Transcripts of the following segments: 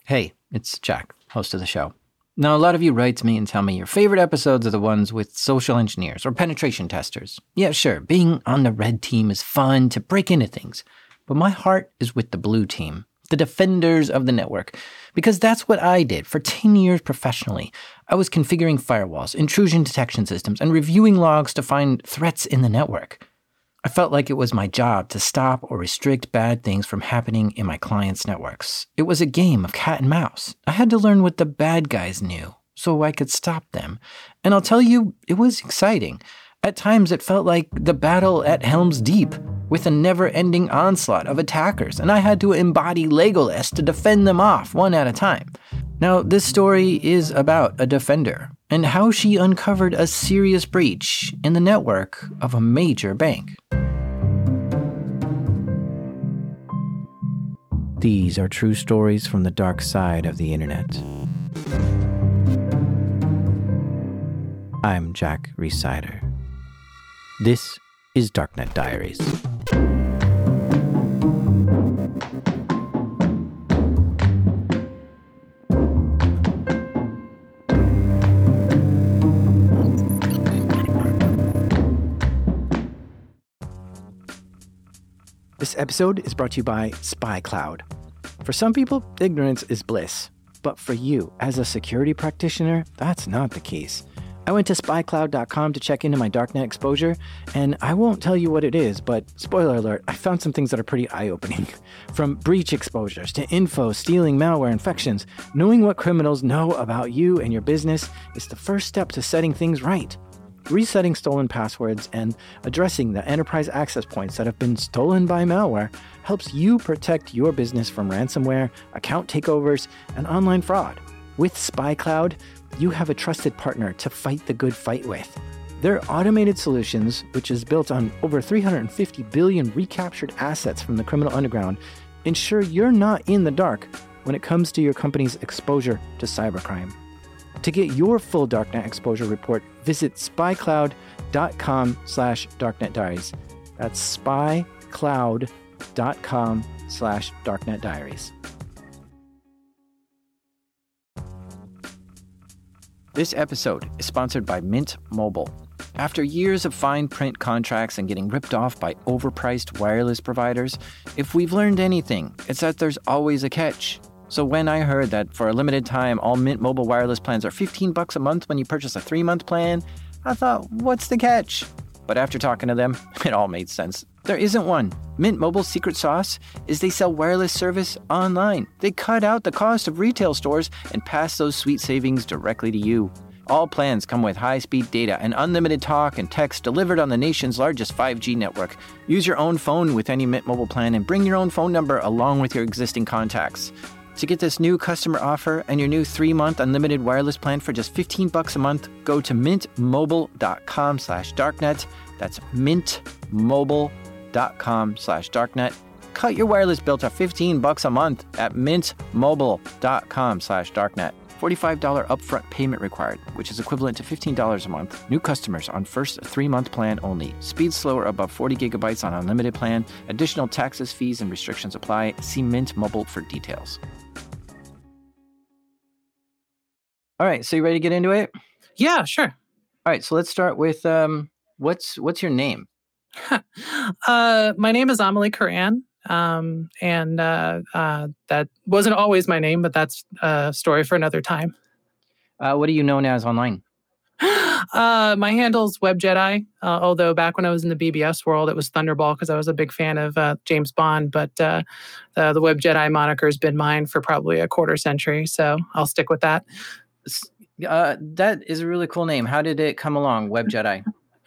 Hey, it's Jack, host of the show. Now, a lot of you write to me and tell me your favorite episodes are the ones with social engineers or penetration testers. Yeah, sure, being on the red team is fun to break into things, but my heart is with the blue team, the defenders of the network, because that's what I did for 10 years professionally. I was configuring firewalls, intrusion detection systems, and reviewing logs to find threats in the network. I felt like it was my job to stop or restrict bad things from happening in my clients' networks. It was a game of cat and mouse. I had to learn what the bad guys knew so I could stop them. And I'll tell you, it was exciting. At times, it felt like the battle at Helm's Deep, with a never-ending onslaught of attackers, and I had to embody Legolas to defend them off one at a time. Now, this story is about a defender and how she uncovered a serious breach in the network of a major bank. These are true stories from the dark side of the internet. I'm Jack Rhysider. This is Darknet Diaries. This episode is brought to you by SpyCloud. For some people, ignorance is bliss. But for you, as a security practitioner, that's not the case. I went to spycloud.com to check into my darknet exposure, and I won't tell you what it is, but spoiler alert, I found some things that are pretty eye-opening. From breach exposures to info, stealing, malware, infections, knowing what criminals know about you and your business is the first step to setting things right. Resetting stolen passwords and addressing the enterprise access points that have been stolen by malware helps you protect your business from ransomware, account takeovers, and online fraud. With SpyCloud, you have a trusted partner to fight the good fight with. Their automated solutions, which is built on over 350 billion recaptured assets from the criminal underground, ensure you're not in the dark when it comes to your company's exposure to cybercrime. To get your full Darknet exposure report, visit spycloud.com/darknetdiaries. That's spycloud.com/darknetdiaries. This episode is sponsored by Mint Mobile. After years of fine print contracts and getting ripped off by overpriced wireless providers, if we've learned anything, it's that there's always a catch. So when I heard that for a limited time, all Mint Mobile wireless plans are $15 a month when you purchase a 3-month plan, I thought, what's the catch? But after talking to them, it all made sense. There isn't one. Mint Mobile's secret sauce is they sell wireless service online. They cut out the cost of retail stores and pass those sweet savings directly to you. All plans come with high-speed data and unlimited talk and text delivered on the nation's largest 5G network. Use your own phone with any Mint Mobile plan and bring your own phone number along with your existing contacts. To get this new customer offer and your new 3-month unlimited wireless plan for just $15 a month, go to mintmobile.com/darknet. That's mintmobile.com/darknet. Cut your wireless bill to $15 a month at mintmobile.com/darknet. $45 upfront payment required, which is equivalent to $15 a month. New customers on first 3-month plan only. Speed slower above 40 gigabytes on unlimited plan. Additional taxes, fees, and restrictions apply. See Mint Mobile for details. All right, so you ready to get into it? Yeah, sure. All right, so let's start with what's your name? My name is Amelie Karan, and that wasn't always my name, but that's a story for another time. What are you known as online? My handle's WebJedi, although back when I was in the BBS world, it was Thunderball because I was a big fan of James Bond, but the WebJedi moniker has been mine for probably a quarter century, so I'll stick with that. That is a really cool name. How did it come along, WebJedi?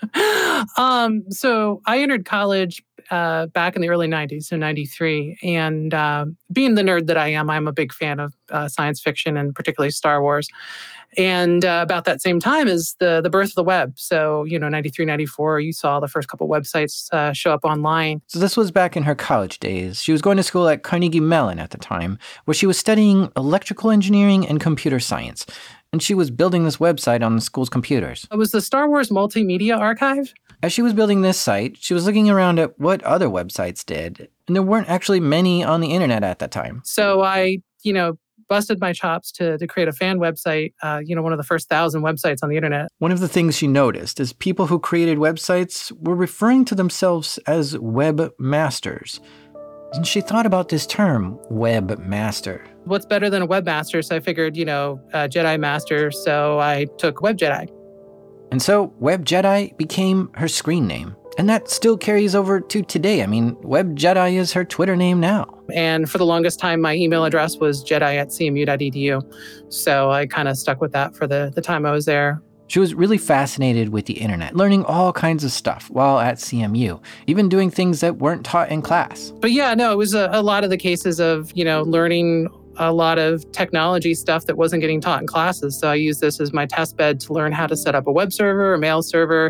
So I entered college back in the early 90s, so 93. And being the nerd that I am, I'm a big fan of science fiction and particularly Star Wars. And about that same time is the birth of the web. So, 93, 94, you saw the first couple websites show up online. So this was back in her college days. She was going to school at Carnegie Mellon at the time, where she was studying electrical engineering and computer science. And she was building this website on the school's computers. It was the Star Wars Multimedia Archive. As she was building this site, she was looking around at what other websites did. And there weren't actually many on the internet at that time. So I, busted my chops to create a fan website, one of the first 1,000 websites on the internet. One of the things she noticed is people who created websites were referring to themselves as webmasters. And she thought about this term, webmaster. What's better than a webmaster? So I figured, Jedi Master, so I took Web Jedi. And so Web Jedi became her screen name. And that still carries over to today. I mean, Web Jedi is her Twitter name now. And for the longest time, my email address was jedi@cmu.edu. So I kind of stuck with that for the time I was there. She was really fascinated with the internet, learning all kinds of stuff while at CMU, even doing things that weren't taught in class. But yeah, no, it was a lot of the cases of, learning a lot of technology stuff that wasn't getting taught in classes. So I used this as my test bed to learn how to set up a web server, a mail server,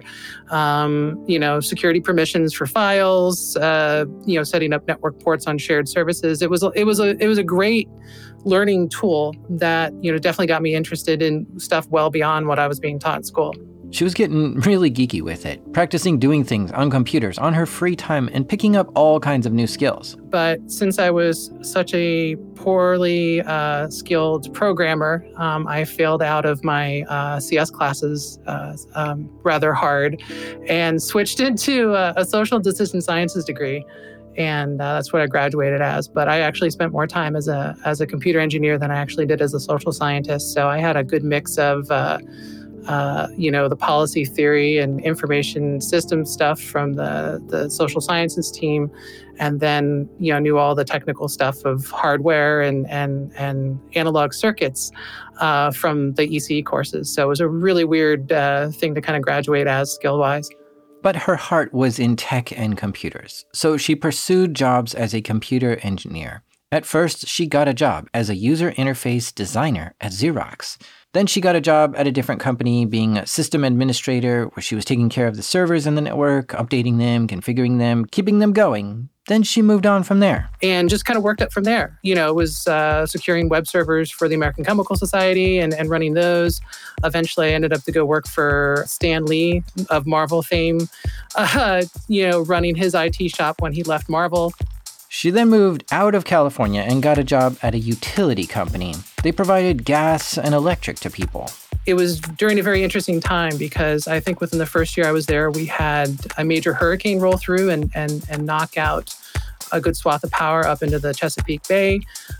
security permissions for files, setting up network ports on shared services. It was a great learning tool that, definitely got me interested in stuff well beyond what I was being taught in school. She was getting really geeky with it, practicing doing things on computers on her free time and picking up all kinds of new skills. But since I was such a poorly skilled programmer, I failed out of my CS classes rather hard and switched into a social decision sciences degree. And that's what I graduated as. But I actually spent more time as a computer engineer than I actually did as a social scientist. So I had a good mix of the policy theory and information system stuff from the social sciences team, and then knew all the technical stuff of hardware and analog circuits from the ECE courses. So it was a really weird thing to kind of graduate as skill-wise. But her heart was in tech and computers, so she pursued jobs as a computer engineer. At first, she got a job as a user interface designer at Xerox. Then she got a job at a different company being a system administrator, where she was taking care of the servers in the network, updating them, configuring them, keeping them going. Then she moved on from there. And just kind of worked up from there. It was securing web servers for the American Chemical Society and running those. Eventually, I ended up to go work for Stan Lee of Marvel fame, running his IT shop when he left Marvel. She then moved out of California and got a job at a utility company. They provided gas and electric to people. It was during a very interesting time because I think within the first year I was there, we had a major hurricane roll through and knock out a good swath of power up into the Chesapeake Bay.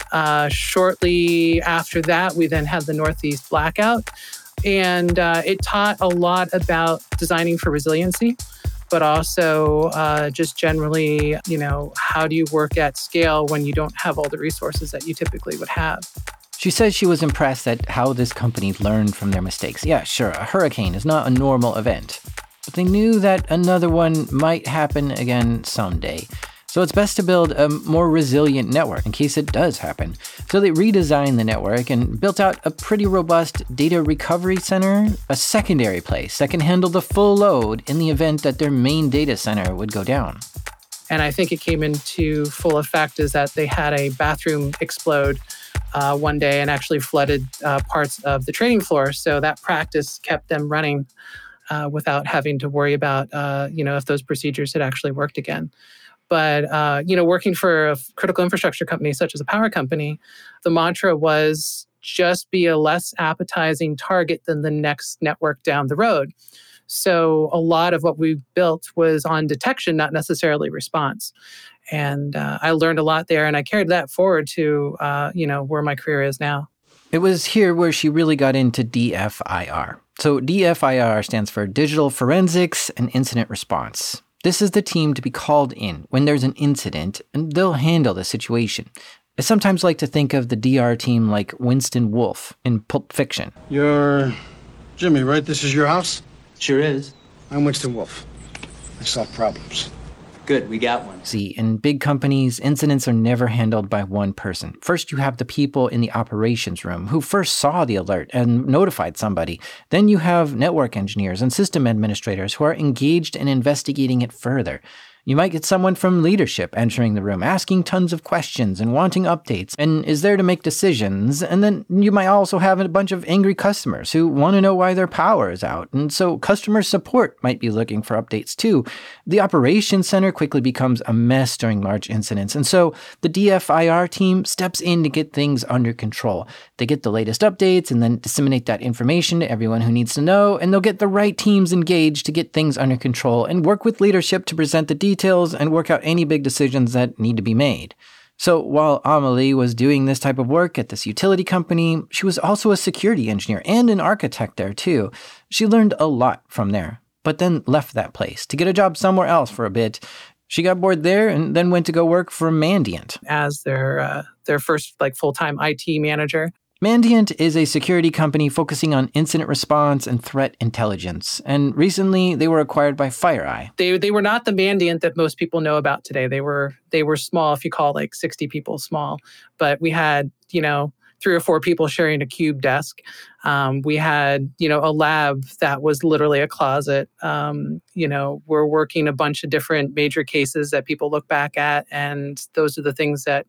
Shortly after that, we then had the Northeast blackout. And it taught a lot about designing for resiliency, but also just generally, how do you work at scale when you don't have all the resources that you typically would have? She says she was impressed at how this company learned from their mistakes. Yeah, sure, a hurricane is not a normal event, but they knew that another one might happen again someday. So it's best to build a more resilient network in case it does happen. So they redesigned the network and built out a pretty robust data recovery center, a secondary place that can handle the full load in the event that their main data center would go down. And I think it came into full effect is that they had a bathroom explode one day and actually flooded parts of the trading floor. So that practice kept them running without having to worry about, if those procedures had actually worked again. But, working for a critical infrastructure company such as a power company, the mantra was just be a less appetizing target than the next network down the road. So a lot of what we built was on detection, not necessarily response. And I learned a lot there, and I carried that forward to, where my career is now. It was here where she really got into DFIR. So DFIR stands for Digital Forensics and Incident Response. This is the team to be called in when there's an incident, and they'll handle the situation. I sometimes like to think of the DR team like Winston Wolfe in Pulp Fiction. You're Jimmy, right? This is your house? Sure is. I'm Winston Wolfe. I solve problems. Good, we got one. See, in big companies, incidents are never handled by one person. First, you have the people in the operations room who first saw the alert and notified somebody. Then you have network engineers and system administrators who are engaged in investigating it further. You might get someone from leadership entering the room, asking tons of questions and wanting updates, and is there to make decisions. And then you might also have a bunch of angry customers who want to know why their power is out. And so customer support might be looking for updates too. The operations center quickly becomes a mess during large incidents. And so the DFIR team steps in to get things under control. They get the latest updates and then disseminate that information to everyone who needs to know. And they'll get the right teams engaged to get things under control and work with leadership to present the details and work out any big decisions that need to be made. So while Amelie was doing this type of work at this utility company, she was also a security engineer and an architect there too. She learned a lot from there, but then left that place to get a job somewhere else for a bit. She got bored there and then went to go work for Mandiant as their first full-time IT manager. Mandiant is a security company focusing on incident response and threat intelligence. And recently, they were acquired by FireEye. They were not the Mandiant that most people know about today. They were small, if you call 60 people small. But we had, 3 or 4 people sharing a cube desk. We had, a lab that was literally a closet. We're working a bunch of different major cases that people look back at. And those are the things that,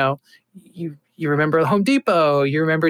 you remember Home Depot, you remember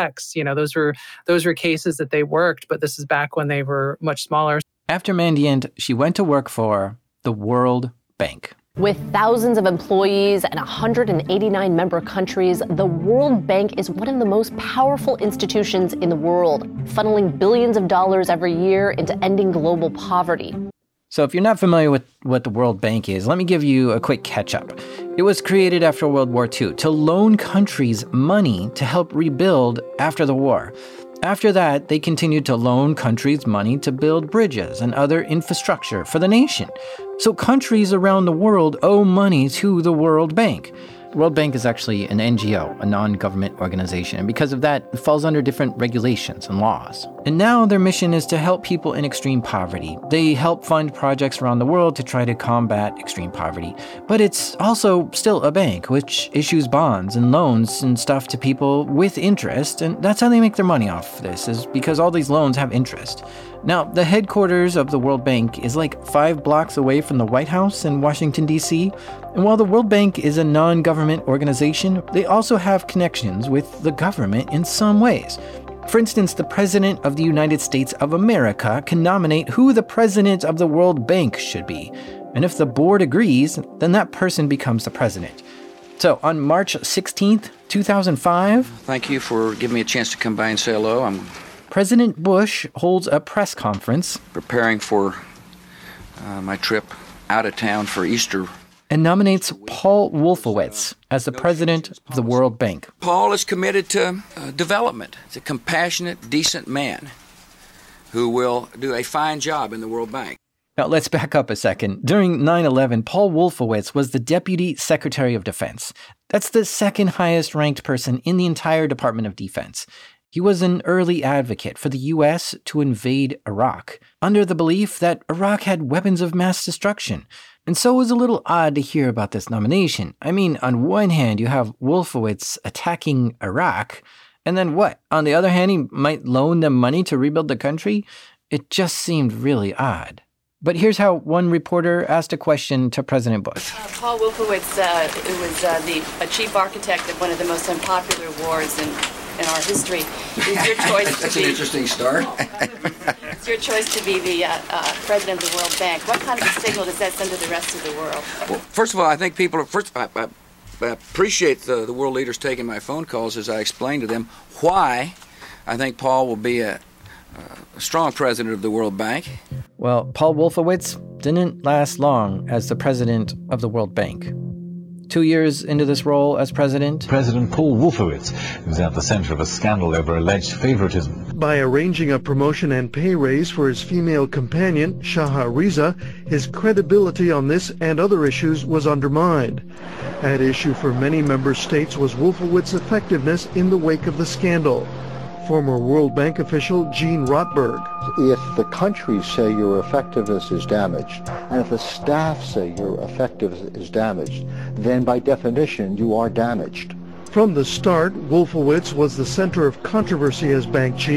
TJX, those were cases that they worked, but this is back when they were much smaller. After Mandiant, she went to work for the World Bank. With thousands of employees and 189 member countries, the World Bank is one of the most powerful institutions in the world, funneling billions of dollars every year into ending global poverty. So if you're not familiar with what the World Bank is, let me give you a quick catch-up. It was created after World War II to loan countries money to help rebuild after the war. After that, they continued to loan countries money to build bridges and other infrastructure for the nation. So countries around the world owe money to the World Bank. The World Bank is actually an NGO, a non-government organization, and because of that, it falls under different regulations and laws. And now their mission is to help people in extreme poverty. They help fund projects around the world to try to combat extreme poverty. But it's also still a bank, which issues bonds and loans and stuff to people with interest, and that's how they make their money off this, is because all these loans have interest. Now, the headquarters of the World Bank is 5 blocks away from the White House in Washington, D.C., and while the World Bank is a non-government organization, they also have connections with the government in some ways. For instance, the President of the United States of America can nominate who the President of the World Bank should be, and if the board agrees, then that person becomes the president. So, on March 16th, 2005... Thank you for giving me a chance to come by and say hello. President Bush holds a press conference. Preparing for my trip out of town for Easter. And nominates Paul Wolfowitz as the president of the World Bank. Paul is committed to development. He's a compassionate, decent man who will do a fine job in the World Bank. Now, let's back up a second. During 9/11, Paul Wolfowitz was the Deputy Secretary of Defense. That's the second highest ranked person in the entire Department of Defense. He was an early advocate for the U.S. to invade Iraq, under the belief that Iraq had weapons of mass destruction. And so it was a little odd to hear about this nomination. I mean, on one hand, you have Wolfowitz attacking Iraq, and then what? On the other hand, he might loan them money to rebuild the country? It just seemed really odd. But here's how one reporter asked a question to President Bush. Paul Wolfowitz was the chief architect of one of the most unpopular wars in our history. It's your choice That's an interesting start. It's your choice to be the president of the World Bank. What kind of a signal does that send to the rest of the world? Well, first of all, I think people I appreciate the world leaders taking my phone calls as I explain to them why I think Paul will be a strong president of the World Bank. Well, Paul Wolfowitz didn't last long as the president of the World Bank. 2 years into this role as president, President Paul Wolfowitz was at the center of a scandal over alleged favoritism. By arranging a promotion and pay raise for his female companion, Shaha Riza, his credibility on this and other issues was undermined. At issue for many member states was Wolfowitz's effectiveness in the wake of the scandal. Former World Bank official Gene Rotberg. If the countries say your effectiveness is damaged, and if the staff say your effectiveness is damaged, then by definition you are damaged. From the start, Wolfowitz was the center of controversy as bank chief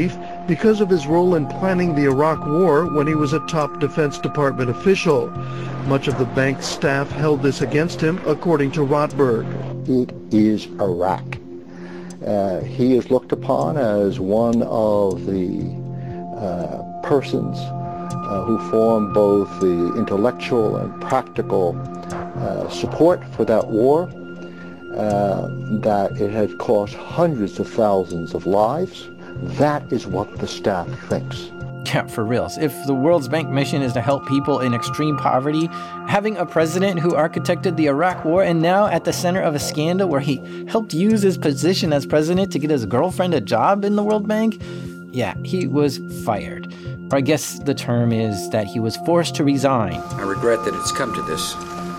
because of his role in planning the Iraq War when he was a top Defense Department official. Much of the bank's staff held this against him, according to Rotberg. It is Iraq. He is looked upon as one of the persons who form both the intellectual and practical support for that war, that it had cost hundreds of thousands of lives. That is what the staff thinks. Yeah, for reals. If the World Bank mission is to help people in extreme poverty, having a president who architected the Iraq War and now at the center of a scandal where he helped use his position as president to get his girlfriend a job in the World Bank, yeah, he was fired. Or I guess the term is that he was forced to resign. I regret that it's come to this.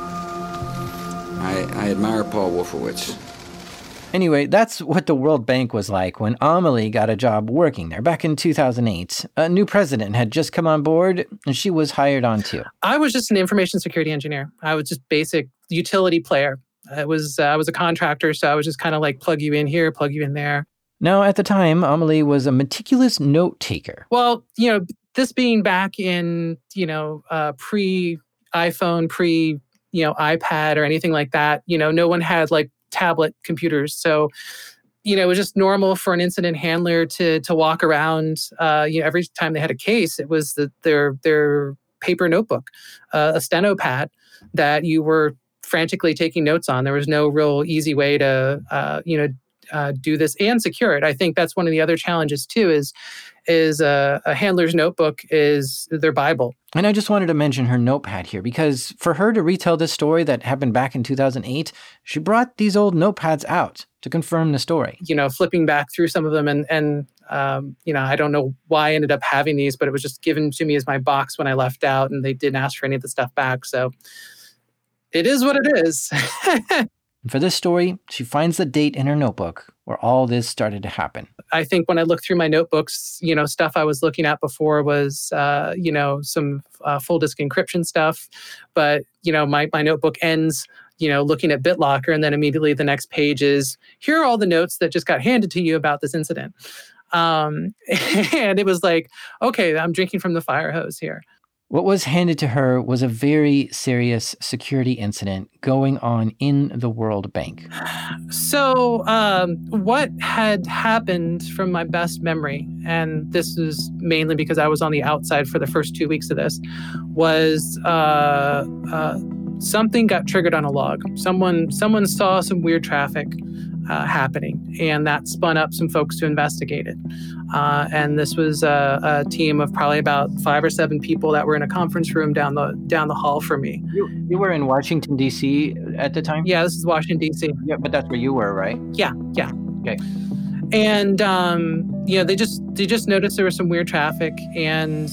I admire Paul Wolfowitz. Anyway, that's what the World Bank was like when Amelie got a job working there back in 2008. A new president had just come on board, and she was hired on too. I was just an information security engineer. I was just basic utility player. I was a contractor, so I was just kind of like plug you in here, plug you in there. Now, at the time, Amelie was a meticulous note taker. Well, this being back in, pre-iPhone, iPad or anything like that, no one had like tablet computers. So, it was just normal for an incident handler to walk around. Every time they had a case, it was their paper notebook, a steno pad that you were frantically taking notes on. There was no real easy way to, do this and secure it. I think that's one of the other challenges too. Is a handler's notebook is their Bible. And I just wanted to mention her notepad here because for her to retell this story that happened back in 2008, she brought these old notepads out to confirm the story. Flipping back through some of them and I don't know why I ended up having these, but it was just given to me as my box when I left out and they didn't ask for any of the stuff back. So it is what it is. And for this story, she finds the date in her notebook where all this started to happen. I think when I look through my notebooks, stuff I was looking at before was, some full disk encryption stuff. But, my notebook ends, looking at BitLocker. And then immediately the next page is, here are all the notes that just got handed to you about this incident. And it was like, okay, I'm drinking from the fire hose here. What was handed to her was a very serious security incident going on in the World Bank. So what had happened from my best memory, and this is mainly because I was on the outside for the first 2 weeks of this, was something got triggered on a log. Someone saw some weird traffic happening, and that spun up some folks to investigate it. And this was a team of probably about 5 or 7 people that were in a conference room down the hall from me. You were in Washington, D.C. at the time? Yeah, this is Washington, D.C. Yeah, but that's where you were, right? Yeah. Okay. And they just noticed there was some weird traffic, and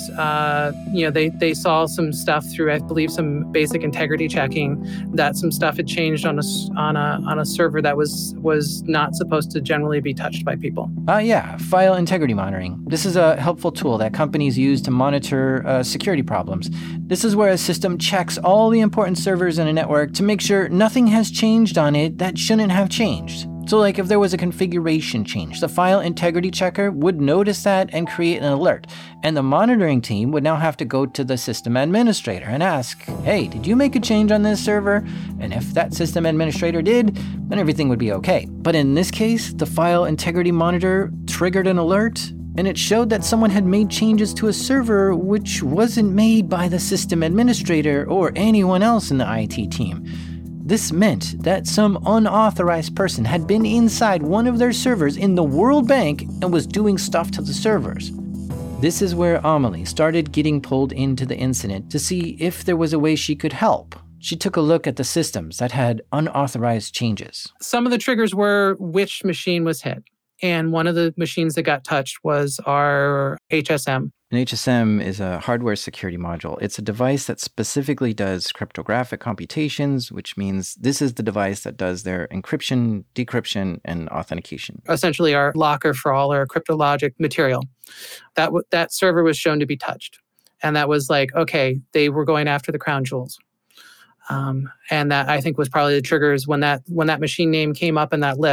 they saw some stuff through, I believe, some basic integrity checking, that some stuff had changed on a server that was not supposed to generally be touched by people. File integrity monitoring. This is a helpful tool that companies use to monitor security problems. This is where a system checks all the important servers in a network to make sure nothing has changed on it that shouldn't have changed. So like if there was a configuration change, the file integrity checker would notice that and create an alert. And the monitoring team would now have to go to the system administrator and ask, hey, did you make a change on this server? And if that system administrator did, then everything would be okay. But in this case, the file integrity monitor triggered an alert, and it showed that someone had made changes to a server which wasn't made by the system administrator or anyone else in the IT team. This meant that some unauthorized person had been inside one of their servers in the World Bank and was doing stuff to the servers. This is where Amelie started getting pulled into the incident to see if there was a way she could help. She took a look at the systems that had unauthorized changes. Some of the triggers were which machine was hit. And one of the machines that got touched was our HSM. An HSM is a hardware security module. It's a device that specifically does cryptographic computations, which means this is the device that does their encryption, decryption, and authentication. Essentially our locker for all our cryptologic material. That server was shown to be touched. And that was like, okay, they were going after the crown jewels. And that I think was probably the triggers when that machine name came up in that list.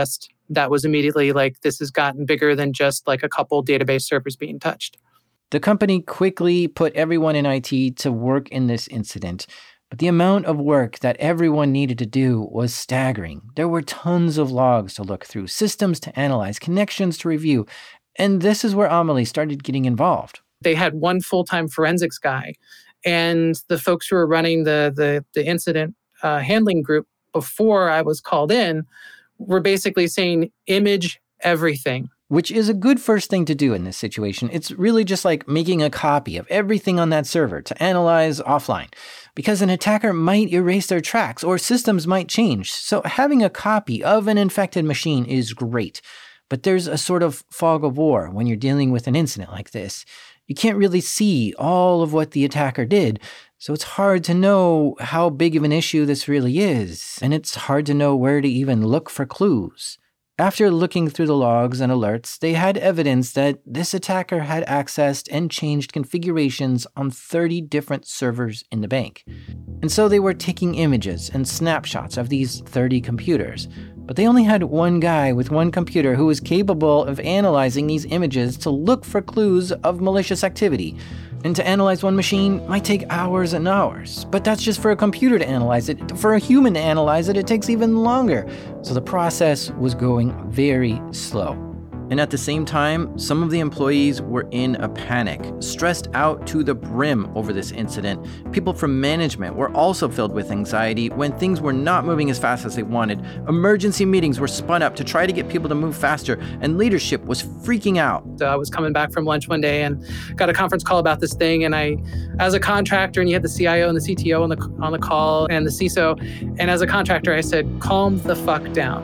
that was immediately like, this has gotten bigger than just like a couple database servers being touched. The company quickly put everyone in IT to work in this incident, but the amount of work that everyone needed to do was staggering. There were tons of logs to look through, systems to analyze, connections to review, and this is where Amelie started getting involved. They had one full-time forensics guy, and the folks who were running the incident handling group before I was called in were basically saying, image everything. Which is a good first thing to do in this situation. It's really just like making a copy of everything on that server to analyze offline, because an attacker might erase their tracks or systems might change. So having a copy of an infected machine is great. But there's a sort of fog of war when you're dealing with an incident like this. You can't really see all of what the attacker did, so it's hard to know how big of an issue this really is, and it's hard to know where to even look for clues. After looking through the logs and alerts, they had evidence that this attacker had accessed and changed configurations on 30 different servers in the bank. And so they were taking images and snapshots of these 30 computers. But they only had one guy with one computer who was capable of analyzing these images to look for clues of malicious activity. And to analyze one machine might take hours and hours. But that's just for a computer to analyze it. For a human to analyze it, it takes even longer. So the process was going very slow. And at the same time, some of the employees were in a panic, stressed out to the brim over this incident. People from management were also filled with anxiety when things were not moving as fast as they wanted. Emergency meetings were spun up to try to get people to move faster, and leadership was freaking out. So I was coming back from lunch one day and got a conference call about this thing. And I, as a contractor, and you had the CIO and the CTO on the call and the CISO. And as a contractor, I said, calm the fuck down.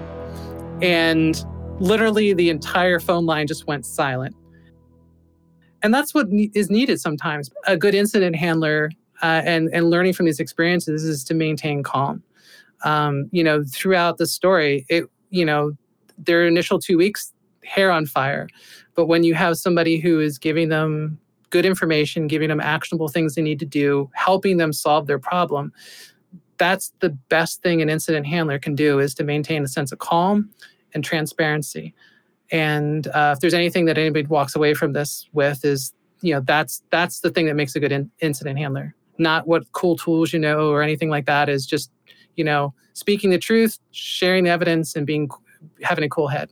And literally, the entire phone line just went silent. And that's what is needed sometimes. A good incident handler and learning from these experiences is to maintain calm. Throughout the story, their initial 2 weeks, hair on fire. But when you have somebody who is giving them good information, giving them actionable things they need to do, helping them solve their problem, that's the best thing an incident handler can do, is to maintain a sense of calm and transparency. And if there's anything that anybody walks away from this with is, that's the thing that makes a good incident handler. Not what cool tools or anything like that. Is just, speaking the truth, sharing the evidence, and having a cool head.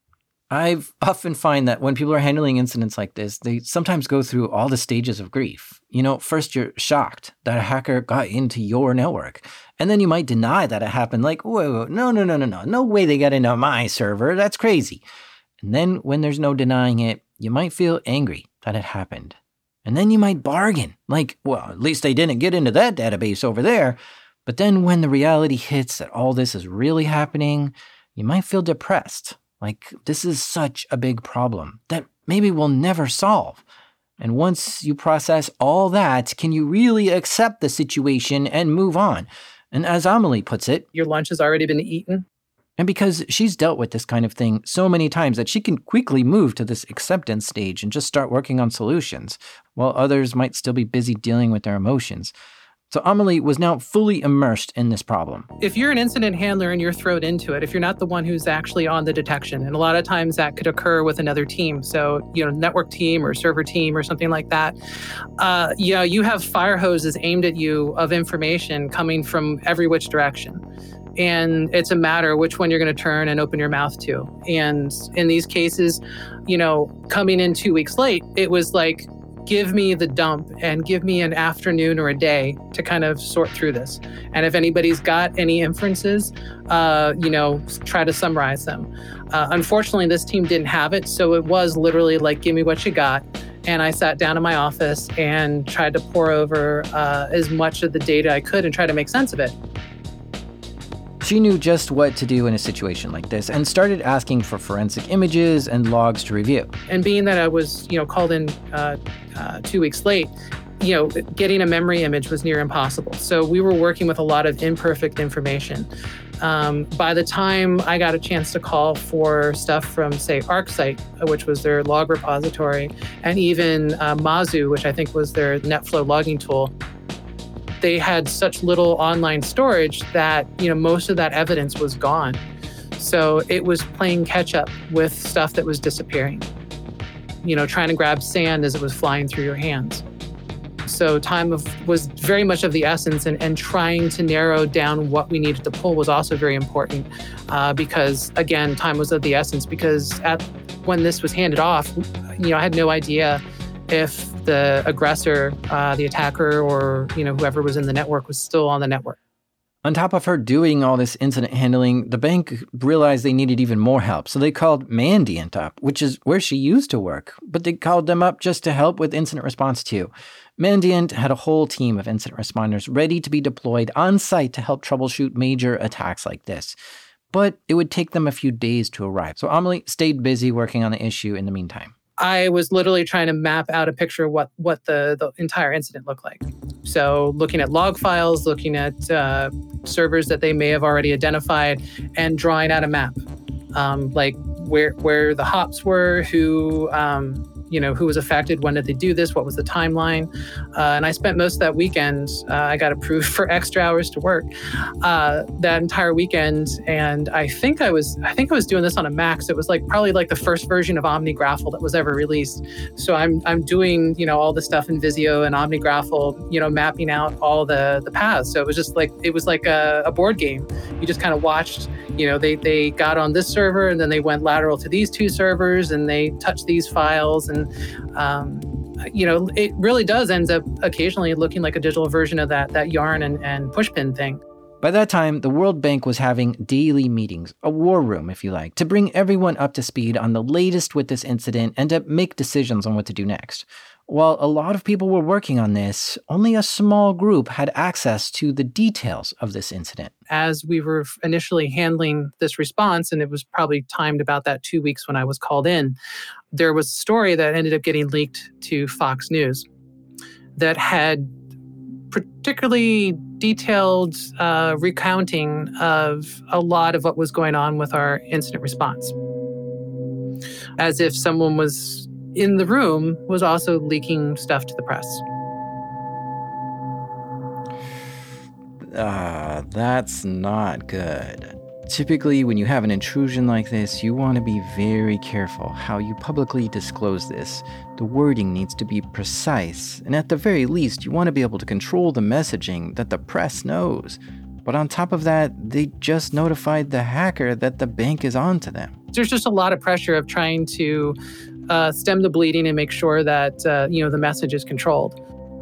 I've often find that when people are handling incidents like this, they sometimes go through all the stages of grief. First you're shocked that a hacker got into your network. And then you might deny that it happened, like, whoa, no way they got into my server, that's crazy. And then when there's no denying it, you might feel angry that it happened. And then you might bargain, like, well, at least they didn't get into that database over there. But then when the reality hits that all this is really happening, you might feel depressed. Like, this is such a big problem that maybe we'll never solve. And once you process all that, can you really accept the situation and move on? And as Amelie puts it, your lunch has already been eaten. And because she's dealt with this kind of thing so many times that she can quickly move to this acceptance stage and just start working on solutions, while others might still be busy dealing with their emotions. So Amelie was now fully immersed in this problem. If you're an incident handler and you're thrown into it, if you're not the one who's actually on the detection, and a lot of times that could occur with another team, so, network team or server team or something like that, you have fire hoses aimed at you of information coming from every which direction. And it's a matter which one you're going to turn and open your mouth to. And in these cases, coming in 2 weeks late, it was like, give me the dump and give me an afternoon or a day to kind of sort through this. And if anybody's got any inferences, try to summarize them. Unfortunately, this team didn't have it. So it was literally like, give me what you got. And I sat down in my office and tried to pour over as much of the data I could and try to make sense of it. She knew just what to do in a situation like this and started asking for forensic images and logs to review. And being that I was, called in 2 weeks late, getting a memory image was near impossible. So we were working with a lot of imperfect information. By the time I got a chance to call for stuff from, say, ArcSight, which was their log repository, and even Mazu, which I think was their NetFlow logging tool, they had such little online storage that, most of that evidence was gone. So it was playing catch up with stuff that was disappearing, trying to grab sand as it was flying through your hands. So time was very much of the essence, and trying to narrow down what we needed to pull was also very important because, again, time was of the essence because when this was handed off, I had no idea if the aggressor, the attacker, or, whoever was in the network was still on the network. On top of her doing all this incident handling, the bank realized they needed even more help. So they called Mandiant up, which is where she used to work. But they called them up just to help with incident response too. Mandiant had a whole team of incident responders ready to be deployed on site to help troubleshoot major attacks like this. But it would take them a few days to arrive. So Amelie stayed busy working on the issue in the meantime. I was literally trying to map out a picture of what the entire incident looked like. So looking at log files, looking at servers that they may have already identified, and drawing out a map, like where the hops were, who was affected, when did they do this, what was the timeline, and I spent most of that weekend. I got approved for extra hours to work that entire weekend, and I think I was doing this on a Mac. So it was probably the first version of OmniGraffle that was ever released. So I'm doing all the stuff in Visio and OmniGraffle, mapping out all the paths. So it was just like a board game. You just kind of watched. They got on this server and then they went lateral to these two servers and they touched these files, and it really does end up occasionally looking like a digital version of that yarn and pushpin thing. By that time, the World Bank was having daily meetings, a war room if you like, to bring everyone up to speed on the latest with this incident and to make decisions on what to do next. While a lot of people were working on this, only a small group had access to the details of this incident. As we were initially handling this response, and it was probably timed about that 2 weeks when I was called in, there was a story that ended up getting leaked to Fox News that had particularly detailed recounting of a lot of what was going on with our incident response. As if someone was in the room was also leaking stuff to the press. That's not good. Typically, when you have an intrusion like this, you want to be very careful how you publicly disclose this. The wording needs to be precise, and at the very least, you want to be able to control the messaging that the press knows. But on top of that, they just notified the hacker that the bank is on to them. There's just a lot of pressure of trying to stem the bleeding and make sure that the message is controlled.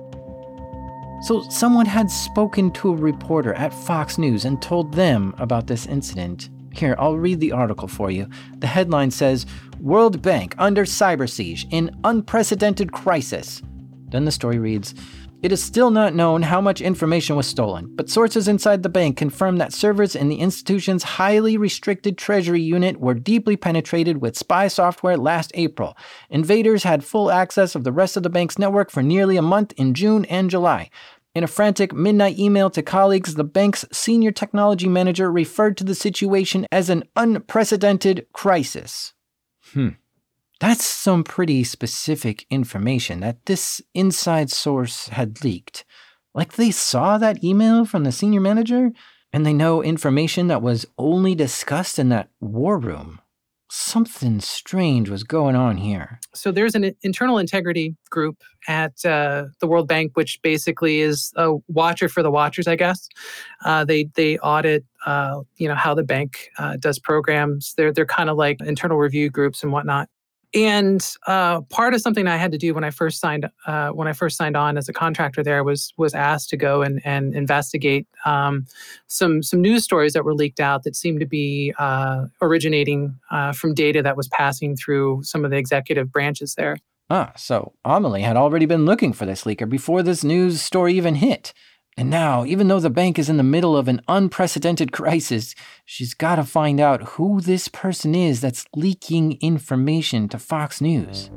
So someone had spoken to a reporter at Fox News and told them about this incident. Here, I'll read the article for you. The headline says, "World Bank under cyber siege in unprecedented crisis." Then the story reads, "It is still not known how much information was stolen, but sources inside the bank confirm that servers in the institution's highly restricted treasury unit were deeply penetrated with spy software last April. Invaders had full access of the rest of the bank's network for nearly a month in June and July. In a frantic midnight email to colleagues, the bank's senior technology manager referred to the situation as an unprecedented crisis." That's some pretty specific information that this inside source had leaked. Like they saw that email from the senior manager, and they know information that was only discussed in that war room. Something strange was going on here. So there's an internal integrity group at the World Bank, which basically is a watcher for the watchers, I guess. They audit, how the bank does programs. They're kind of like internal review groups and whatnot. And part of something I had to do when I first signed on as a contractor there was asked to go and investigate some news stories that were leaked out that seemed to be originating from data that was passing through some of the executive branches there. So Amelie had already been looking for this leaker before this news story even hit. And now, even though the bank is in the middle of an unprecedented crisis, she's got to find out who this person is that's leaking information to Fox News.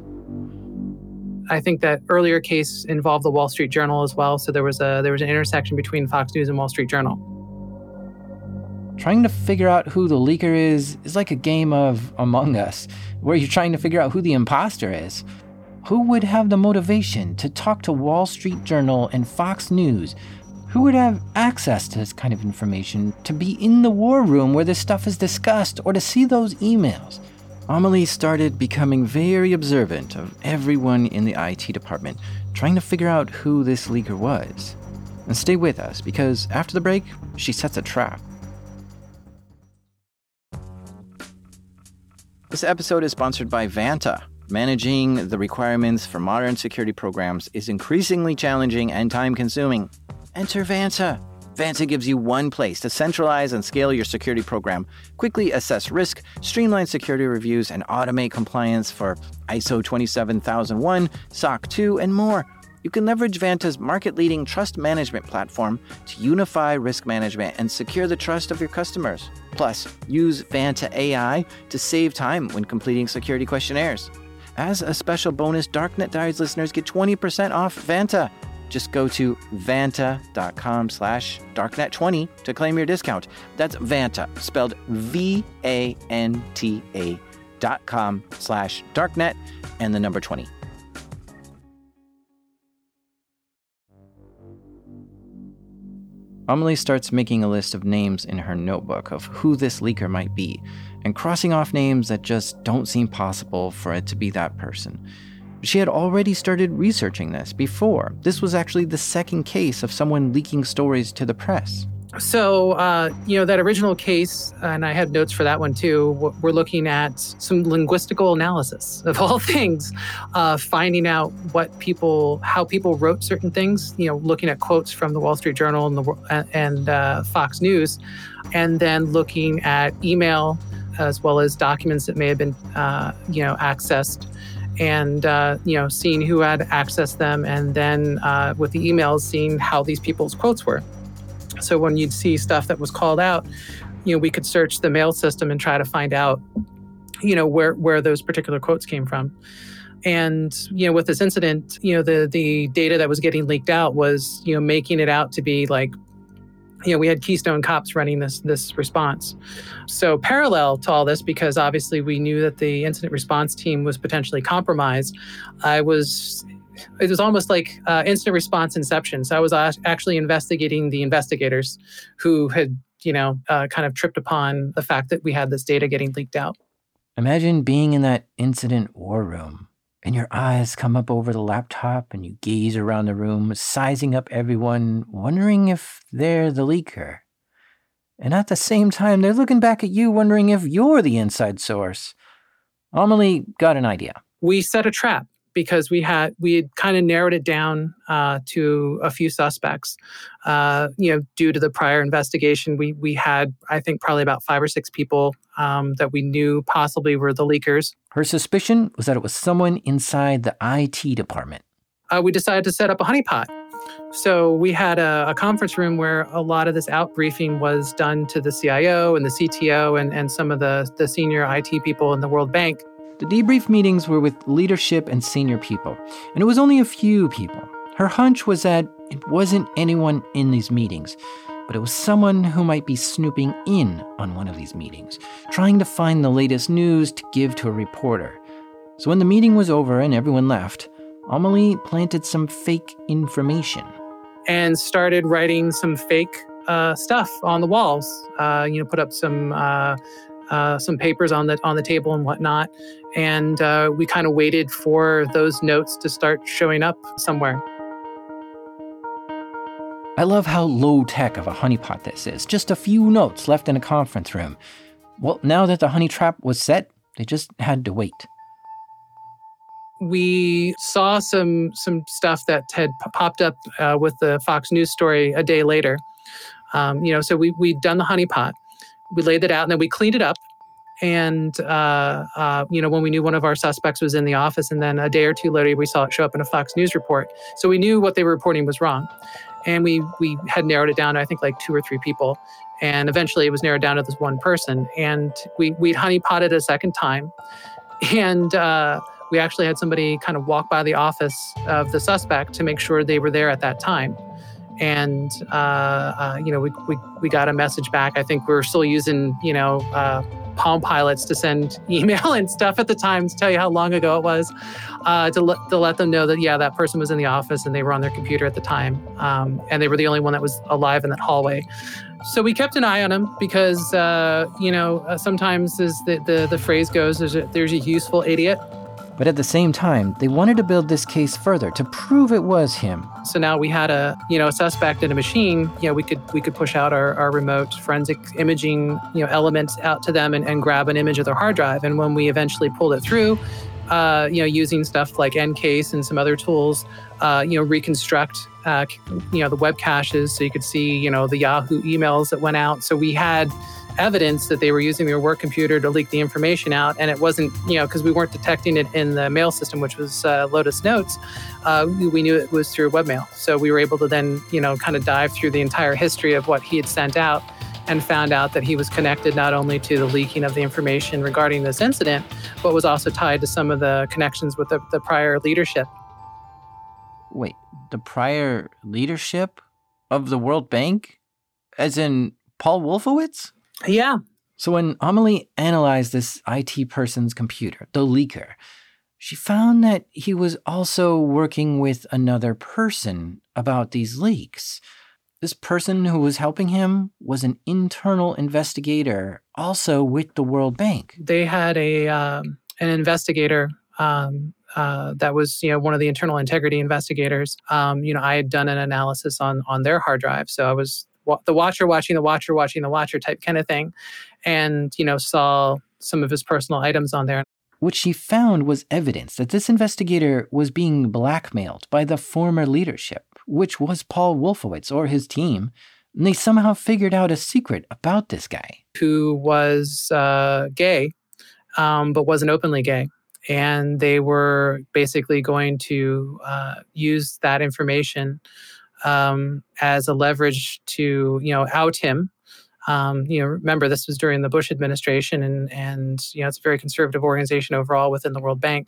I think that earlier case involved the Wall Street Journal as well, so there was an intersection between Fox News and Wall Street Journal. Trying to figure out who the leaker is like a game of Among Us, where you're trying to figure out who the imposter is. Who would have the motivation to talk to Wall Street Journal and Fox News? Who would have access to this kind of information, to be in the war room where this stuff is discussed, or to see those emails? Amelie started becoming very observant of everyone in the IT department, trying to figure out who this leaker was. And stay with us, because after the break, she sets a trap. This episode is sponsored by Vanta. Managing the requirements for modern security programs is increasingly challenging and time-consuming. Enter Vanta. Vanta gives you one place to centralize and scale your security program, quickly assess risk, streamline security reviews, and automate compliance for ISO 27001, SOC 2, and more. You can leverage Vanta's market-leading trust management platform to unify risk management and secure the trust of your customers. Plus, use Vanta AI to save time when completing security questionnaires. As a special bonus, Darknet Diaries listeners get 20% off Vanta. Just go to vanta.com/darknet20 to claim your discount. That's Vanta, spelled VANTA.com/darknet and the number 20. Amelie starts making a list of names in her notebook of who this leaker might be, and crossing off names that just don't seem possible for it to be that person. She had already started researching this before. This was actually the second case of someone leaking stories to the press. So, that original case, and I had notes for that one too, we're looking at some linguistical analysis of all things, finding out how people wrote certain things, looking at quotes from the Wall Street Journal and Fox News, and then looking at email as well as documents that may have been, accessed. And, seeing who had accessed them, and then with the emails, seeing how these people's quotes were. So when you'd see stuff that was called out, we could search the mail system and try to find out, where those particular quotes came from. And, with this incident, the data that was getting leaked out was, making it out to be like, we had Keystone Cops running this response. So parallel to all this, because obviously we knew that the incident response team was potentially compromised, it was almost like incident response inception. So I was actually investigating the investigators who had, kind of tripped upon the fact that we had this data getting leaked out. Imagine being in that incident war room, and your eyes come up over the laptop and you gaze around the room, sizing up everyone, wondering if they're the leaker. And at the same time, they're looking back at you, wondering if you're the inside source. Amelie got an idea. We set a trap because we had kind of narrowed it down to a few suspects. Due to the prior investigation, we had, I think, probably about 5 or 6 people that we knew possibly were the leakers. Her suspicion was that it was someone inside the IT department. We decided to set up a honeypot. So we had a conference room where a lot of this outbriefing was done to the CIO and the CTO and some of the senior IT people in the World Bank. The debrief meetings were with leadership and senior people, and it was only a few people. Her hunch was that it wasn't anyone in these meetings, but it was someone who might be snooping in on one of these meetings, trying to find the latest news to give to a reporter. So when the meeting was over and everyone left, Amelie planted some fake information. And started writing some fake stuff on the walls, put up some papers on the table and whatnot. And we kind of waited for those notes to start showing up somewhere. I love how low-tech of a honeypot this is. Just a few notes left in a conference room. Well, now that the honey trap was set, they just had to wait. We saw some stuff that had popped up with the Fox News story a day later. So we'd done the honeypot. We laid it out, and then we cleaned it up. And, when we knew one of our suspects was in the office, and then a day or two later, we saw it show up in a Fox News report. So we knew what they were reporting was wrong. And we had narrowed it down to, I think, like 2 or 3 people. And eventually it was narrowed down to this one person. And we'd honeypotted a second time. And we actually had somebody kind of walk by the office of the suspect to make sure they were there at that time. And, we got a message back. I think we were still using, Palm Pilots to send email and stuff at the time to tell you how long ago it was, to let them know that, yeah, that person was in the office and they were on their computer at the time. And they were the only one that was alive in that hallway. So we kept an eye on him because, sometimes, as the phrase goes, there's a useful idiot. But at the same time, they wanted to build this case further to prove it was him. So now we had a suspect in a machine. We could push out our remote forensic imaging, elements out to them and grab an image of their hard drive. And when we eventually pulled it through, using stuff like Encase and some other tools, reconstruct, the web caches so you could see, the Yahoo emails that went out. So we had evidence that they were using their work computer to leak the information out. And it wasn't, because we weren't detecting it in the mail system, which was Lotus Notes. We knew it was through webmail. So we were able to then, kind of dive through the entire history of what he had sent out and found out that he was connected not only to the leaking of the information regarding this incident, but was also tied to some of the connections with the prior leadership. Wait, the prior leadership of the World Bank? As in Paul Wolfowitz? Yeah. So when Amelie analyzed this IT person's computer, the leaker, she found that he was also working with another person about these leaks. This person who was helping him was an internal investigator, also with the World Bank. They had an investigator that was, one of the internal integrity investigators. I had done an analysis on their hard drive, so I was the watcher watching the watcher watching the watcher type kind of thing, and saw some of his personal items on there. What she found was evidence that this investigator was being blackmailed by the former leadership, which was Paul Wolfowitz or his team. And they somehow figured out a secret about this guy. Who was gay, but wasn't openly gay. And they were basically going to use that information as a leverage to, out him. Remember, this was during the Bush administration, and it's a very conservative organization overall within the World Bank.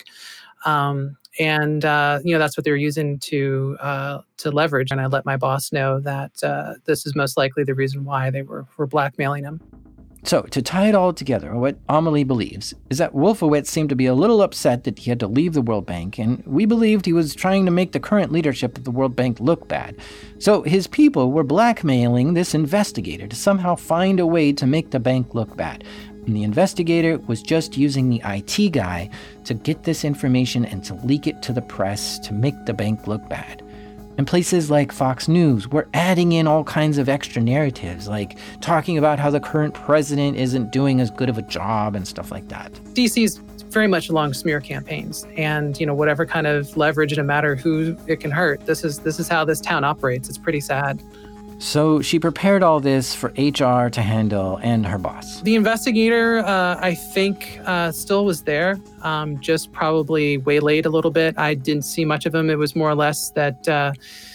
That's what they were using to leverage. And I let my boss know that this is most likely the reason why they were blackmailing him. So, to tie it all together, what Amelie believes is that Wolfowitz seemed to be a little upset that he had to leave the World Bank, and we believed he was trying to make the current leadership of the World Bank look bad. So his people were blackmailing this investigator to somehow find a way to make the bank look bad. And the investigator was just using the IT guy to get this information and to leak it to the press to make the bank look bad. And places like Fox News were adding in all kinds of extra narratives, like talking about how the current president isn't doing as good of a job and stuff like that. DC's very much along smear campaigns, and whatever kind of leverage, no matter who it can hurt. This is how this town operates. It's pretty sad. So she prepared all this for HR to handle and her boss. The investigator, I think, still was there, just probably waylaid a little bit. I didn't see much of him. It was more or less that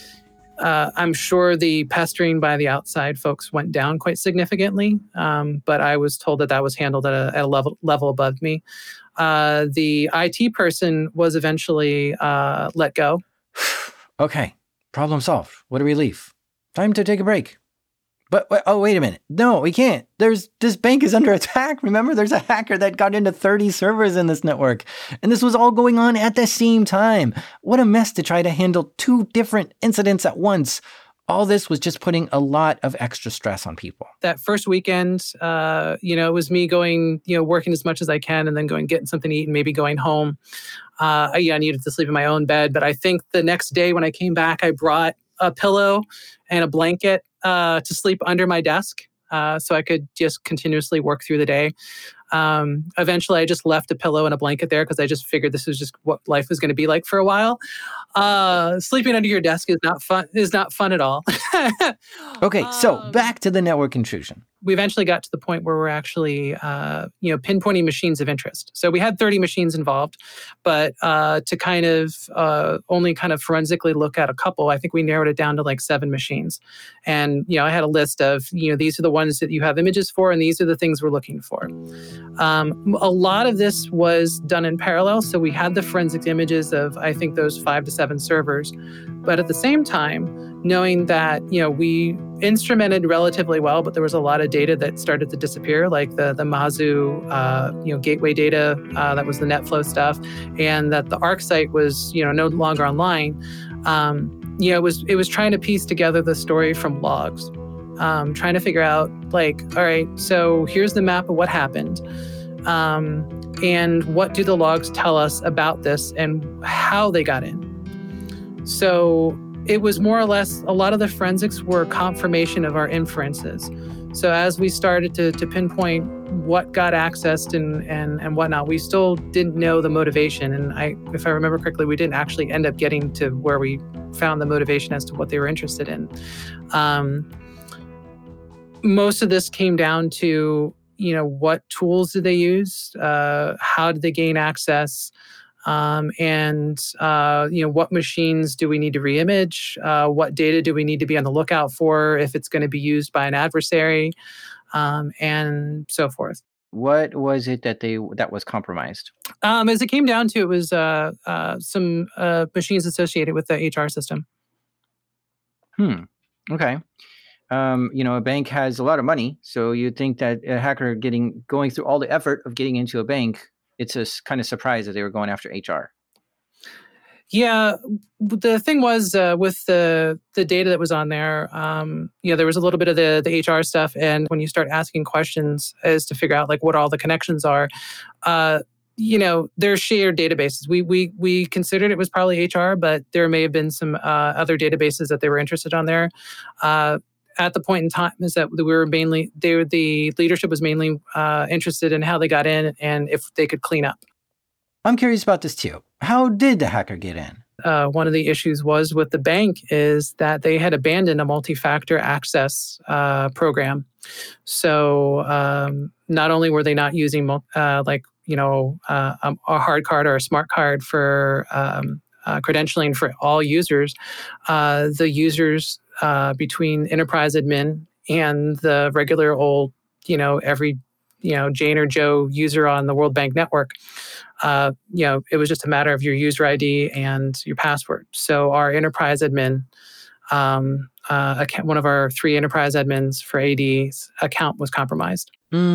I'm sure the pestering by the outside folks went down quite significantly, but I was told that was handled at a level above me. The IT person was eventually let go. Okay, problem solved. What a relief. Time to take a break. But, wait a minute. No, we can't. This bank is under attack. Remember, there's a hacker that got into 30 servers in this network. And this was all going on at the same time. What a mess to try to handle two different incidents at once. All this was just putting a lot of extra stress on people. That first weekend, it was me going, working as much as I can and then going getting something to eat and maybe going home. I needed to sleep in my own bed. But I think the next day when I came back, I brought a pillow and a blanket to sleep under my desk so I could just continuously work through the day. Eventually, I just left a pillow and a blanket there because I just figured this was just what life was going to be like for a while. Sleeping under your desk is not fun at all. Okay, so back to the network intrusion. We eventually got to the point where we're actually, pinpointing machines of interest. So we had 30 machines involved, but to kind of only kind of forensically look at a couple, I think we narrowed it down to like 7 machines. And, I had a list of, these are the ones that you have images for, and these are the things we're looking for. A lot of this was done in parallel. So we had the forensic images of, I think, those 5 to 7 servers. But at the same time, knowing that, we instrumented relatively well, but there was a lot of data that started to disappear, like the Mazu, gateway data, that was the NetFlow stuff, and that the ArcSight was, no longer online. It was trying to piece together the story from logs, trying to figure out, all right, so here's the map of what happened. And what do the logs tell us about this and how they got in? So it was more or less, a lot of the forensics were confirmation of our inferences. So as we started to pinpoint what got accessed and whatnot, we still didn't know the motivation. And if I remember correctly, we didn't actually end up getting to where we found the motivation as to what they were interested in. Most of this came down to, what tools did they use? How did they gain access? And what machines do we need to reimage? What data do we need to be on the lookout for if it's going to be used by an adversary? And so forth. What was it that was compromised? As it came down to, it was some machines associated with the HR system. Okay. A bank has a lot of money, so you'd think that a hacker going through all the effort of getting into a bank, it's a kind of surprise that they were going after HR. Yeah, the thing was with the data that was on there, there was a little bit of the HR stuff, and when you start asking questions as to figure out what all the connections are, they're shared databases. We considered it was probably HR, but there may have been some other databases that they were interested on there. At the point in time is that the leadership was mainly interested in how they got in and if they could clean up. I'm curious about this too. How did the hacker get in? One of the issues was with the bank is that they had abandoned a multi-factor access program. So not only were they not using a hard card or a smart card for credentialing for all users, the users between enterprise admin and the regular old, every, Jane or Joe user on the World Bank network, it was just a matter of your user ID and your password. So our enterprise admin, one of our 3 enterprise admins for AD's account was compromised.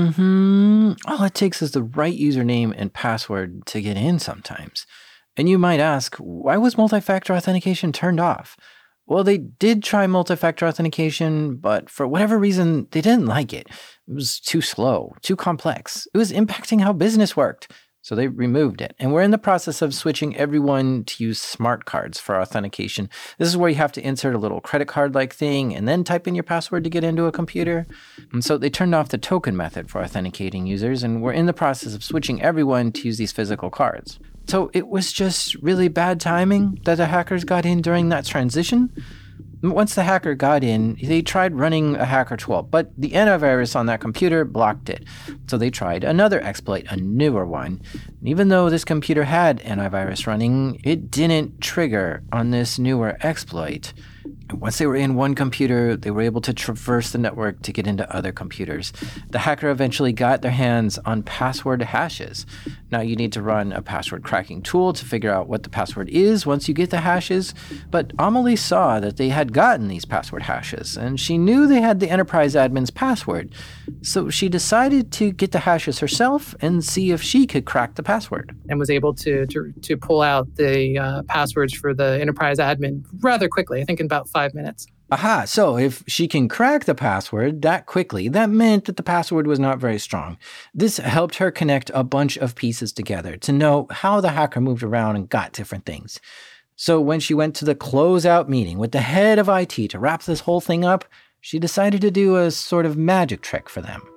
All it takes is the right username and password to get in sometimes. And you might ask, why was multi-factor authentication turned off? Well, they did try multi-factor authentication, but for whatever reason, they didn't like it. It was too slow, too complex. It was impacting how business worked. So they removed it. And we're in the process of switching everyone to use smart cards for authentication. This is where you have to insert a little credit card-like thing and then type in your password to get into a computer. And so they turned off the token method for authenticating users, and we're in the process of switching everyone to use these physical cards. So it was just really bad timing that the hackers got in during that transition. Once the hacker got in, they tried running a hacker tool, but the antivirus on that computer blocked it. So they tried another exploit, a newer one. And even though this computer had antivirus running, it didn't trigger on this newer exploit. And once they were in one computer, they were able to traverse the network to get into other computers. The hacker eventually got their hands on password hashes. Now you need to run a password cracking tool to figure out what the password is once you get the hashes. But Amelie saw that they had gotten these password hashes, and she knew they had the enterprise admin's password. So she decided to get the hashes herself and see if she could crack the password. And was able to pull out the passwords for the enterprise admin rather quickly, I think in about 5 minutes. Aha, so if she can crack the password that quickly, that meant that the password was not very strong. This helped her connect a bunch of pieces together to know how the hacker moved around and got different things. So when she went to the closeout meeting with the head of IT to wrap this whole thing up, she decided to do a sort of magic trick for them.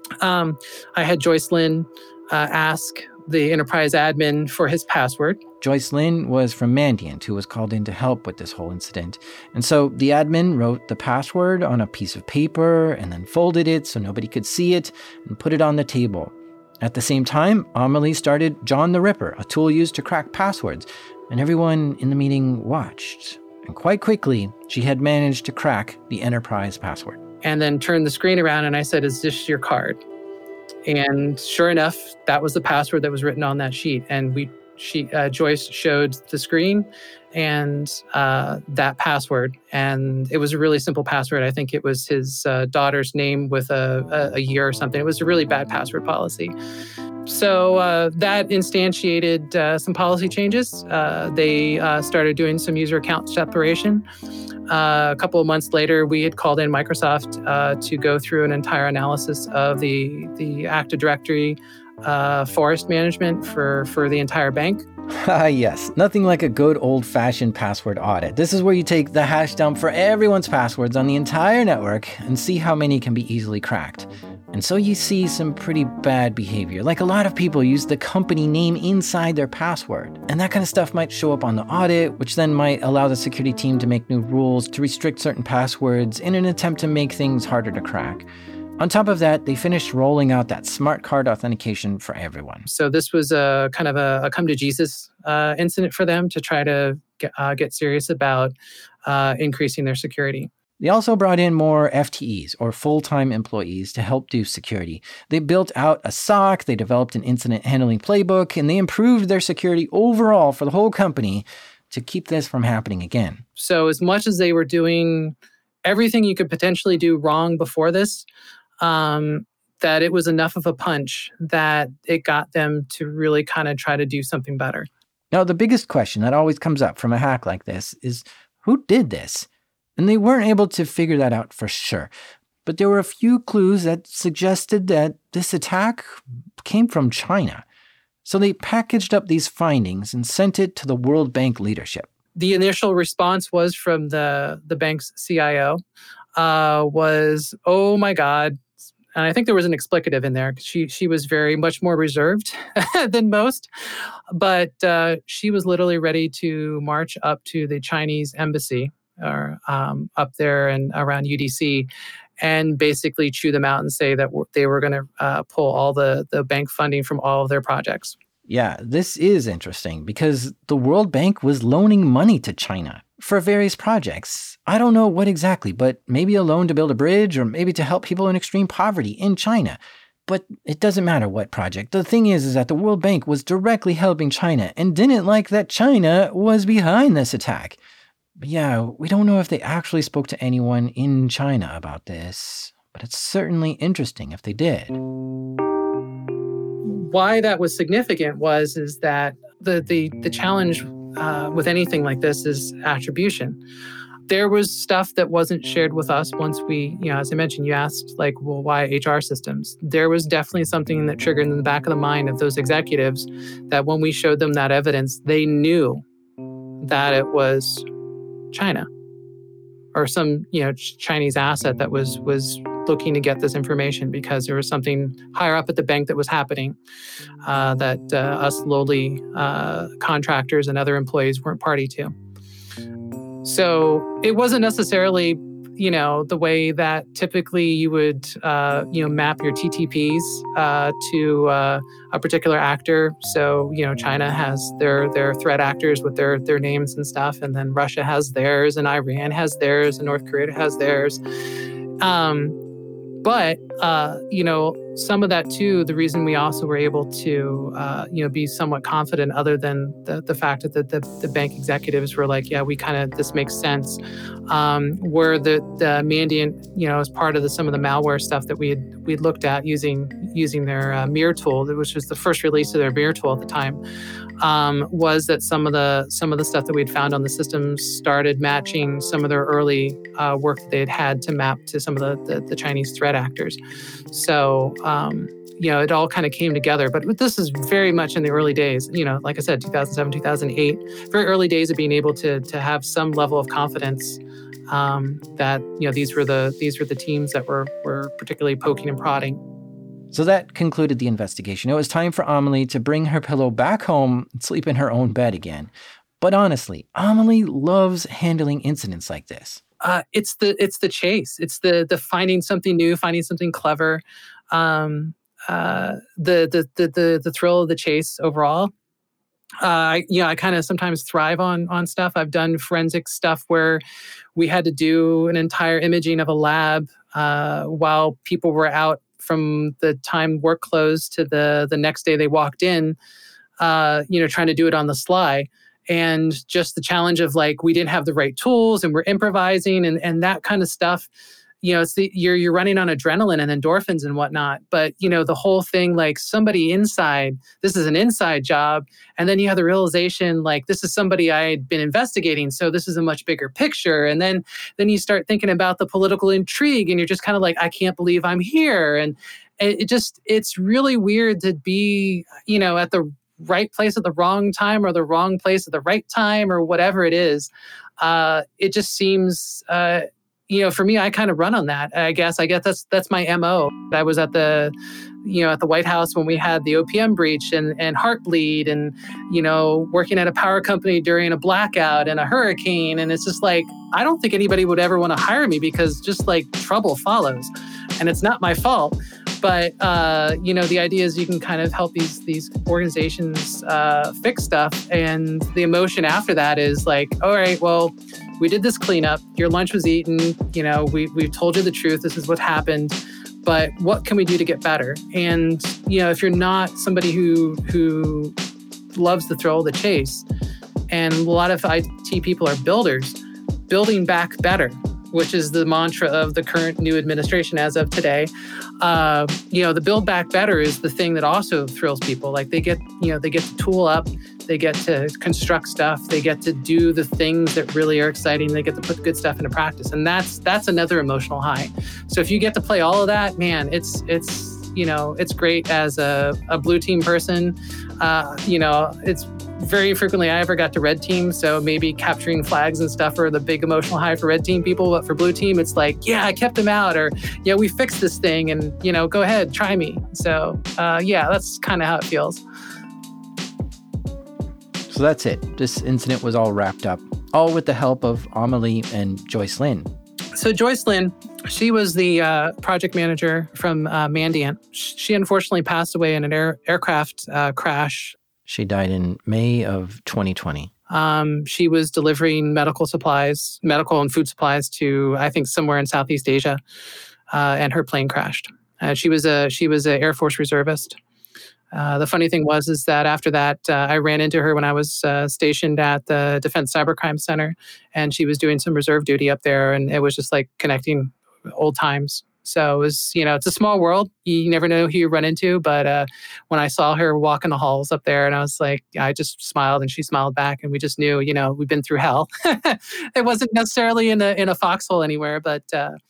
I had Joyce Lynn ask the enterprise admin for his password. Joyce Lynn was from Mandiant, who was called in to help with this whole incident. And so the admin wrote the password on a piece of paper and then folded it so nobody could see it and put it on the table. At the same time, Amelie started John the Ripper, a tool used to crack passwords, and everyone in the meeting watched. And quite quickly, she had managed to crack the enterprise password. And then turned the screen around and I said, "Is this your card?" And sure enough, that was the password that was written on that sheet. And Joyce showed the screen and that password. And it was a really simple password. I think it was his daughter's name with a year or something. It was a really bad password policy. So that instantiated some policy changes. They started doing some user account separation. A couple of months later, we had called in Microsoft to go through an entire analysis of the Active Directory forest management for the entire bank. Yes, nothing like a good old-fashioned password audit. This is where you take the hash dump for everyone's passwords on the entire network and see how many can be easily cracked. And so you see some pretty bad behavior. Like a lot of people use the company name inside their password. And that kind of stuff might show up on the audit, which then might allow the security team to make new rules to restrict certain passwords in an attempt to make things harder to crack. On top of that, they finished rolling out that smart card authentication for everyone. So this was a kind of a come to Jesus incident for them to try to get serious about increasing their security. They also brought in more FTEs, or full-time employees, to help do security. They built out a SOC, they developed an incident handling playbook, and they improved their security overall for the whole company to keep this from happening again. So as much as they were doing everything you could potentially do wrong before this, that it was enough of a punch that it got them to really kind of try to do something better. Now, the biggest question that always comes up from a hack like this is, who did this? And they weren't able to figure that out for sure. But there were a few clues that suggested that this attack came from China. So they packaged up these findings and sent it to the World Bank leadership. The initial response was from the bank's CIO, was, oh my God. And I think there was an explicative in there. She was very much more reserved than most. But she was literally ready to march up to the Chinese embassy or up there and around UDC and basically chew them out and say that they were going to pull all the bank funding from all of their projects. Yeah, this is interesting because the World Bank was loaning money to China for various projects. I don't know what exactly, but maybe a loan to build a bridge or maybe to help people in extreme poverty in China. But it doesn't matter what project. The thing is that the World Bank was directly helping China and didn't like that China was behind this attack. But yeah, we don't know if they actually spoke to anyone in China about this, but it's certainly interesting if they did. Why that was significant is that the challenge with anything like this is attribution. There was stuff that wasn't shared with us once we, as I mentioned, you asked, why HR systems? There was definitely something that triggered in the back of the mind of those executives that when we showed them that evidence, they knew that it was China or some, Chinese asset that was looking to get this information because there was something higher up at the bank that was happening that us lowly contractors and other employees weren't party to. So it wasn't necessarily, the way that typically you would, map your TTPs to a particular actor. So, China has their threat actors with their names and stuff, and then Russia has theirs, and Iran has theirs, and North Korea has theirs. But, some of that too, the reason we also were able to, be somewhat confident other than the fact that the bank executives were like, yeah, this makes sense, were the Mandiant, as part of some of the malware stuff that we'd looked at using their Mir tool, which was the first release of their Mir tool at the time, was that some of the stuff that we'd found on the systems started matching some of their early work that they had to map to some of the Chinese threat actors. So, it all kind of came together. But this is very much in the early days, like I said, 2007, 2008, very early days of being able to have some level of confidence that, these were the teams that were particularly poking and prodding. So that concluded the investigation. It was time for Amelie to bring her pillow back home and sleep in her own bed again. But honestly, Amelie loves handling incidents like this. It's the chase. It's the finding something new, finding something clever. The thrill of the chase overall. I kind of sometimes thrive on stuff. I've done forensic stuff where we had to do an entire imaging of a lab while people were out from the time work closed to the next day they walked in. trying to do it on the sly. And just the challenge of like, we didn't have the right tools and we're improvising and that kind of stuff. It's you're running on adrenaline and endorphins and whatnot. But, the whole thing, like somebody inside, this is an inside job. And then you have the realization, like, this is somebody I had been investigating. So this is a much bigger picture. And then you start thinking about the political intrigue and you're just kind of like, I can't believe I'm here. And it's really weird to be, at the right place at the wrong time or the wrong place at the right time or whatever it is. It just seems, for me, I kind of run on that. I guess that's my MO. I was at the White House when we had the OPM breach and Heartbleed and, working at a power company during a blackout and a hurricane. And it's just like, I don't think anybody would ever want to hire me because just like trouble follows and it's not my fault. But, the idea is you can kind of help these organizations fix stuff. And the emotion after that is like, all right, well, we did this cleanup. Your lunch was eaten. We've told you the truth. This is what happened. But what can we do to get better? And, if you're not somebody who loves the thrill of the chase, and a lot of IT people are builders, building back better, which is the mantra of the current new administration as of today. The build back better is the thing that also thrills people. Like they get to tool up, they get to construct stuff, they get to do the things that really are exciting, they get to put good stuff into practice. And that's another emotional high. So if you get to play all of that, man, it's great as a blue team person. It's very frequently I ever got to red team. So maybe capturing flags and stuff are the big emotional high for red team people. But for blue team, it's like, yeah, I kept them out, or, we fixed this thing and, go ahead, try me. So, that's kind of how it feels. So that's it. This incident was all wrapped up, all with the help of Amelie and Joyce Lynn. So Joyce Lynn, she was the project manager from Mandiant. She unfortunately passed away in an aircraft crash. She died in May of 2020. She was delivering medical and food supplies to, I think, somewhere in Southeast Asia, and her plane crashed. She was a Air Force reservist. The funny thing is that after that, I ran into her when I was stationed at the Defense Cybercrime Center, and she was doing some reserve duty up there, and it was just like connecting old times. So it was, it's a small world. You never know who you run into. But when I saw her walking the halls up there, and I was like, I just smiled, and she smiled back, and we just knew, we've been through hell. It wasn't necessarily in a foxhole anywhere, but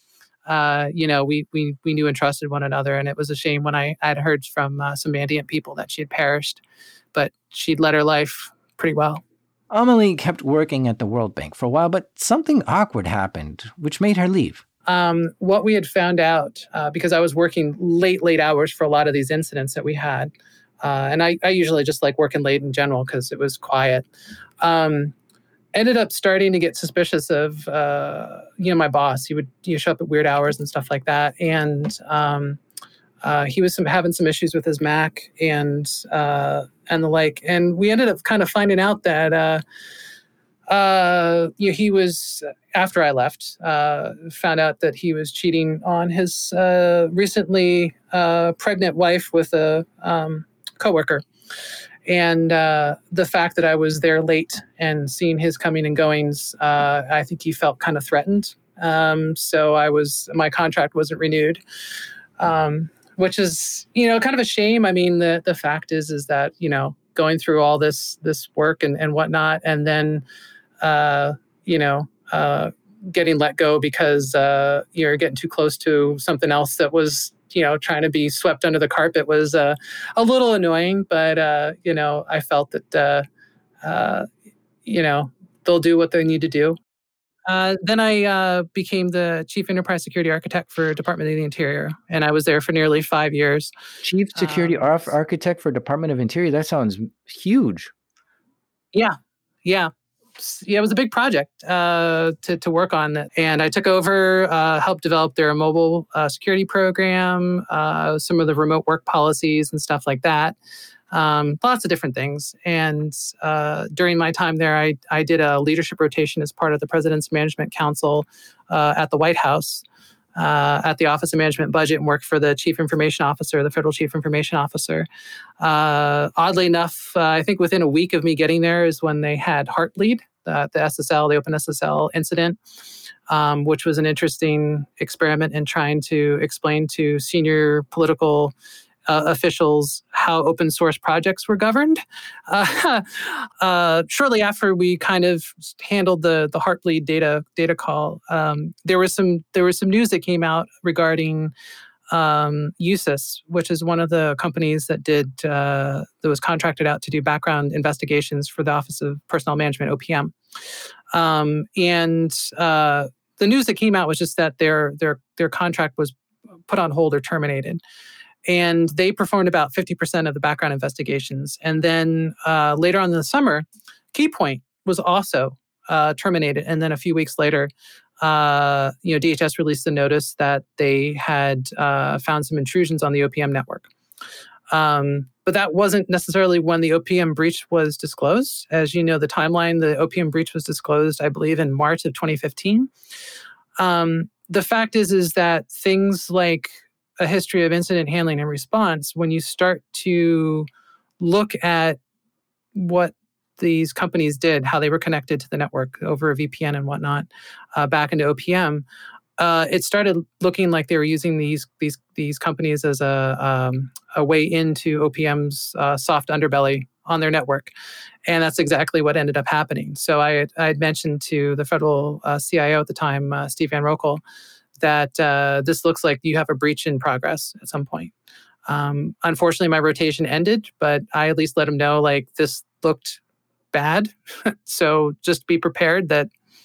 we knew and trusted one another. And it was a shame when I had heard from some Mandiant people that she had perished, but she'd led her life pretty well. Amelie kept working at the World Bank for a while, but something awkward happened, which made her leave. What we had found out, because I was working late hours for a lot of these incidents that we had, and I usually just like working late in general because it was quiet, ended up starting to get suspicious of, my boss. He would show up at weird hours and stuff like that. And he was having some issues with his Mac and the like. And we ended up kind of finding out that he was, after I left, found out that he was cheating on his recently pregnant wife with a coworker. And the fact that I was there late and seeing his coming and goings, I think he felt kind of threatened. So my contract wasn't renewed, which is, kind of a shame. I mean, the fact is that, going through all this work and whatnot, and then, getting let go because you're getting too close to something else that was, trying to be swept under the carpet was a little annoying. But, I felt that, they'll do what they need to do. Then I became the Chief Enterprise Security Architect for Department of the Interior, and I was there for nearly 5 years. Chief Security Architect for Department of Interior? That sounds huge. Yeah. It was a big project to work on. And I took over, helped develop their mobile security program, some of the remote work policies and stuff like that. Lots of different things. And during my time there, I did a leadership rotation as part of the President's Management Council at the White House. at the Office of Management Budget and worked for the Chief Information Officer, the Federal Chief Information Officer. Oddly enough, I think within a week of me getting there is when they had Heartbleed, the SSL, the OpenSSL incident, which was an interesting experiment in trying to explain to senior political officials how open source projects were governed. Shortly after we kind of handled the Heartbleed data call, there was some news that came out regarding USIS, which is one of the companies that was contracted out to do background investigations for the Office of Personnel Management, OPM. And the news that came out was just that their contract was put on hold or terminated. And they performed about 50% of the background investigations. And then later on in the summer, Keypoint was also terminated. And then a few weeks later, DHS released a notice that they had found some intrusions on the OPM network. But that wasn't necessarily when the OPM breach was disclosed. As you know, the timeline, the OPM breach was disclosed, I believe, in March of 2015. The fact is that things like a history of incident handling and response, when you start to look at what these companies did, how they were connected to the network over a VPN and whatnot, back into OPM, it started looking like they were using these companies as a way into OPM's soft underbelly on their network. And that's exactly what ended up happening. So I had mentioned to the federal CIO at the time, Steve Van Rokel, that this looks like you have a breach in progress at some point. Unfortunately, my rotation ended, but I at least let him know, like, this looked bad. So just be prepared that,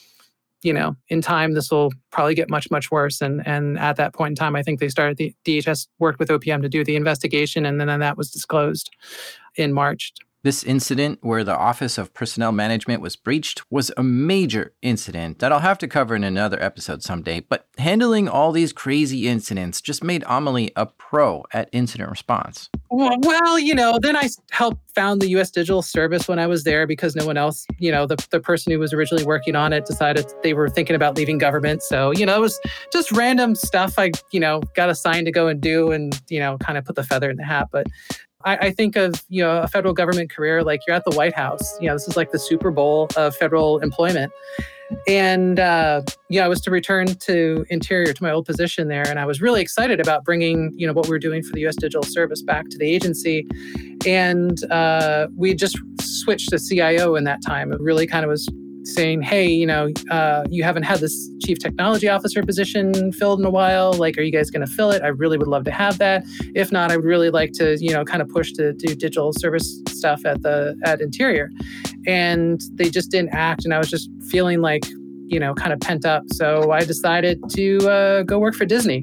in time, this will probably get much, much worse. And at that point in time, I think they started, the DHS worked with OPM to do the investigation, and then that was disclosed in March. This incident where the Office of Personnel Management was breached was a major incident that I'll have to cover in another episode someday. But handling all these crazy incidents just made Amelie a pro at incident response. Well, then I helped found the U.S. Digital Service when I was there because no one else, the person who was originally working on it decided they were thinking about leaving government. So, it was just random stuff I, got assigned to go and do and, kind of put the feather in the hat. But I think of, a federal government career, like you're at the White House. This is like the Super Bowl of federal employment. And, I was to return to Interior, to my old position there. And I was really excited about bringing, what we were doing for the U.S. Digital Service back to the agency. And we just switched to CIO in that time. It really kind of was saying, hey, you haven't had this chief technology officer position filled in a while. Like, are you guys going to fill it? I really would love to have that. If not, I would really like to, kind of push to do digital service stuff at Interior. And they just didn't act. And I was just feeling like, kind of pent up. So I decided to go work for Disney.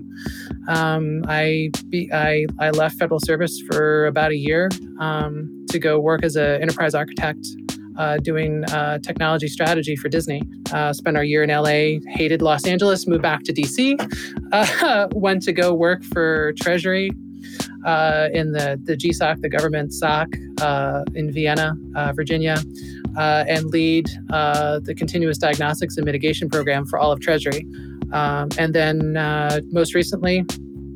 I left federal service for about a year to go work as an enterprise architect doing technology strategy for Disney. Spent our year in LA, hated Los Angeles, moved back to DC, went to go work for Treasury in the GSOC, the government SOC in Vienna, Virginia, and lead the continuous diagnostics and mitigation program for all of Treasury. And then most recently,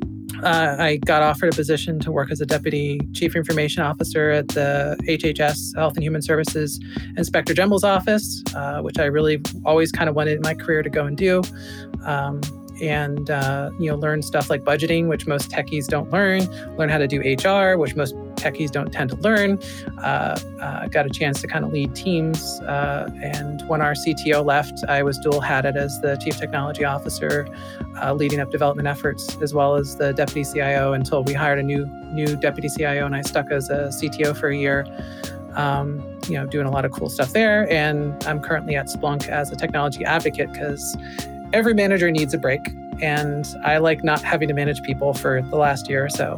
I got offered a position to work as a deputy chief information officer at the HHS, Health and Human Services Inspector General's office, which I really always kind of wanted in my career to go and do. And learn stuff like budgeting, which most techies don't learn how to do HR, which most techies don't tend to learn. Got a chance to kind of lead teams. And when our CTO left, I was dual-hatted as the chief technology officer, leading up development efforts, as well as the deputy CIO until we hired a new deputy CIO, and I stuck as a CTO for a year. Doing a lot of cool stuff there. And I'm currently at Splunk as a technology advocate because every manager needs a break, and I like not having to manage people for the last year or so.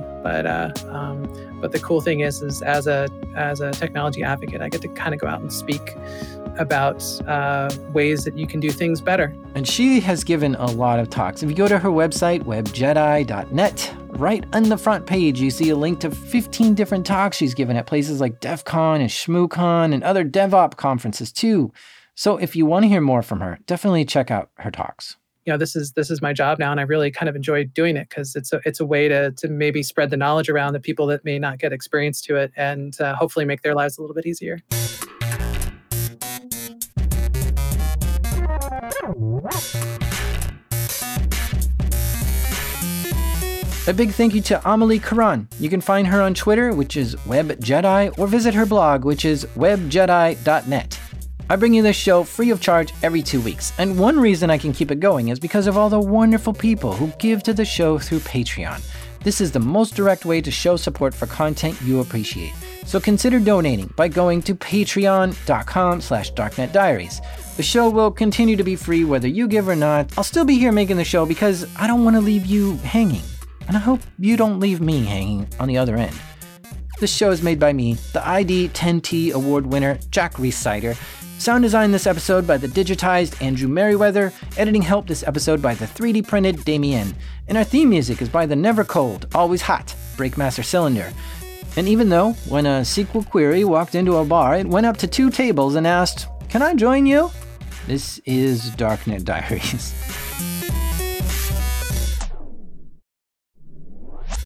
But the cool thing is as a technology advocate, I get to kind of go out and speak about ways that you can do things better. And she has given a lot of talks. If you go to her website, webjedi.net, right on the front page, you see a link to 15 different talks she's given at places like DEF CON and ShmooCon and other DevOps conferences too. So if you want to hear more from her, definitely check out her talks. this is my job now, and I really kind of enjoy doing it because it's a way to maybe spread the knowledge around the people that may not get experience to it, and hopefully make their lives a little bit easier. A big thank you to Amelie Caron. You can find her on Twitter, which is WebJedi, or visit her blog, which is webjedi.net. I bring you this show free of charge every 2 weeks, and one reason I can keep it going is because of all the wonderful people who give to the show through Patreon. This is the most direct way to show support for content you appreciate. So consider donating by going to patreon.com/darknetdiaries. The show will continue to be free whether you give or not. I'll still be here making the show because I don't want to leave you hanging. And I hope you don't leave me hanging on the other end. This show is made by me, the ID 10T award winner, Jack Rhysider. Sound design this episode by the digitized Andrew Merriweather. Editing help this episode by the 3D printed Damien. And our theme music is by the never cold, always hot Breakmaster Cylinder. And even though, when a SQL query walked into a bar, it went up to 2 tables and asked, "Can I join you?" This is Darknet Diaries.